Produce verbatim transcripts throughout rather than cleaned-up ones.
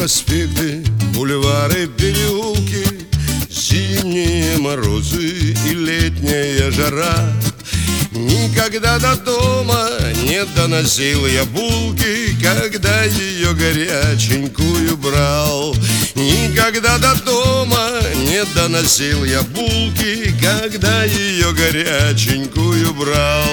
проспекты, бульвары, переулки, зимние морозы и летняя жара. Никогда до дома не доносил я булки, когда ее горяченькую брал. Никогда до дома не доносил я булки, когда ее горяченькую брал.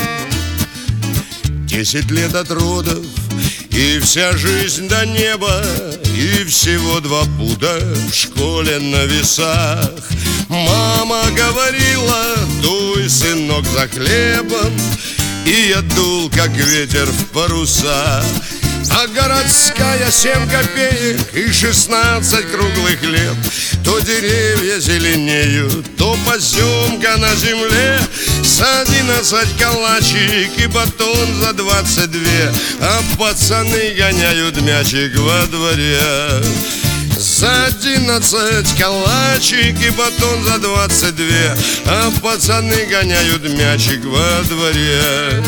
Десять лет от родов, и вся жизнь до неба, и всего два пуда в школе на весах. Мама говорила: дуй, сынок, за хлебом, и я дул, как ветер в паруса. А городская семь копеек и шестнадцать круглых лет. То деревья зеленеют, то поземка на земле. С одиннадцать калачик и батон за двадцать две, а пацаны гоняют мячик во дворе. За одиннадцать калачик и батон за двадцать две, а пацаны гоняют мячик во дворе.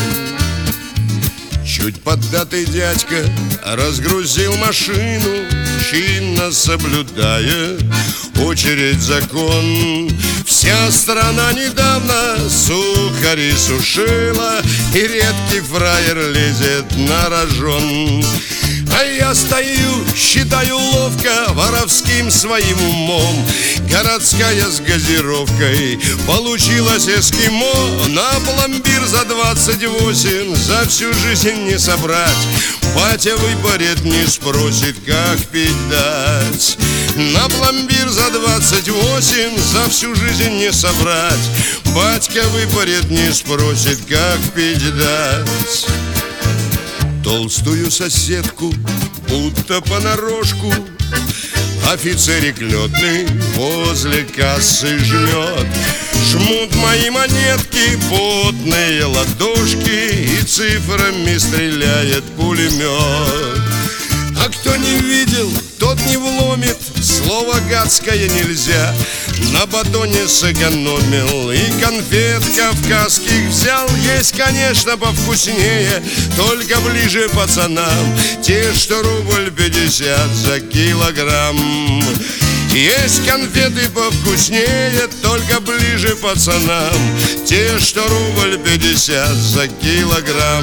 Чуть поддатый дядька разгрузил машину, чинно соблюдая очередь закон. Вся страна недавно сухари сушила, и редкий фраер лезет на рожон. А я стою, считаю ловко воровским своим умом. Городская с газировкой получилась эскимо. На пломбир за двадцать восемь за всю жизнь не собрать. Батя выпарит, не спросит, как пить дать. На пломбир за двадцать восемь за всю жизнь не собрать. Батька выпарит, не спросит, как пить дать. Толстую соседку, будто понарошку, офицерик летный возле кассы жмет. Жмут мои монетки, потные ладошки, и цифрами стреляет пулемет. А кто не видел, тот не вломит, слово гадское нельзя. На батоне сэкономил и конфет кавказских взял. Есть, конечно, повкуснее, только ближе пацанам, те, что рубль пятьдесят за килограмм. Есть конфеты повкуснее, только ближе пацанам, те, что рубль пятьдесят за килограмм.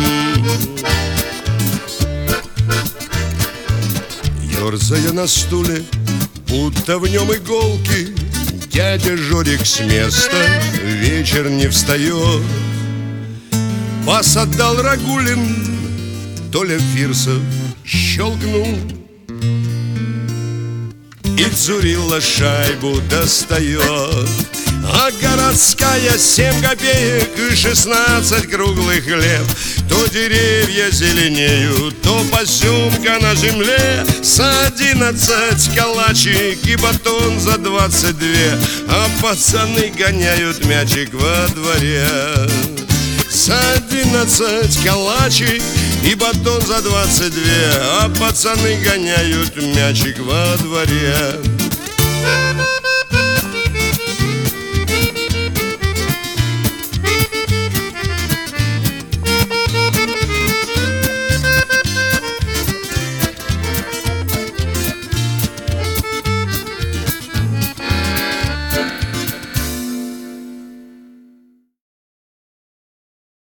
Ёрзая на стуле, будто в нем иголки, дядя Жорик с места вечер не встает. Пас отдал Рагулин, Толя Фирсов щелкнул, и Дзурилла шайбу достает. А городская семь копеек и шестнадцать круглых лет. То деревья зеленеют, то поземка на земле. С одиннадцать калачик и батон за двадцать две, а пацаны гоняют мячик во дворе. С одиннадцать калачик и батон за двадцать две, а пацаны гоняют мячик во дворе.